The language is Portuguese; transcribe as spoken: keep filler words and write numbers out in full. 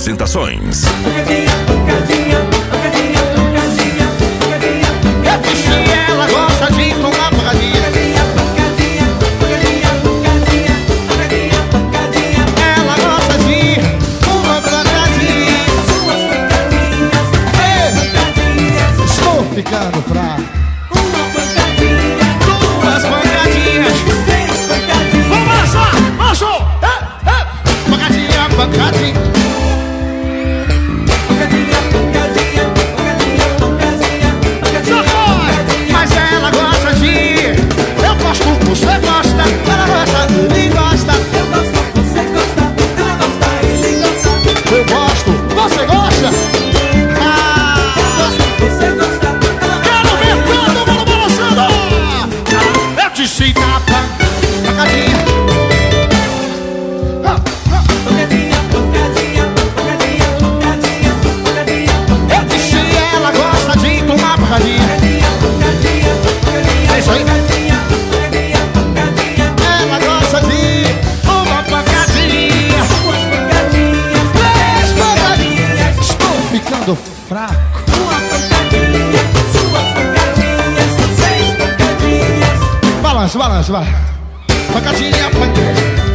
apresentações. Pancadinha, pancadinha, pancadinha, pancadinha, pancadinha. Eu disse ela gosta de tomar pancadinha. Pancadinha, pancadinha, pancadinha, pancadinha, pancadinha. Ela gosta de uma pancadinha. Duas pancadinhas, três pancadinhas. Estou ficando fraco. Uma pancadinha, Duas pancadinhas. três pancadinhas. Vamos lá, macho! Pancadinha, pancadinha. Pancadinha, pancadinha, pancadinha, pancadinha, pancadinha. Mas ela gosta de... Eu gosto, você gosta. Ela gosta, ele gosta. Eu gosto, você gosta. Ela gosta, ele gosta. Eu gosto, você gosta. Ah, Você gosta, ela quero ver todo mundo balançando. Eu disse tapa, pancadinha. Ah, ah. Pancadinha, pancadinha, pancadinha, pancadinha, pancadinha. Eu disse ela gosta de tomar pancadinha. Pancadinha, pancadinha, pancadinha, É isso aí. pancadinha, pancadinha, pancadinha. Ela gosta de uma pancadinha. Duas pancadinhas, Três pancadinhas. pancadinhas. Estou ficando fraco. Uma pancadinha, duas pancadinhas, três pancadinhas. Balança, balança, vai. Pancadinha, pancadinha.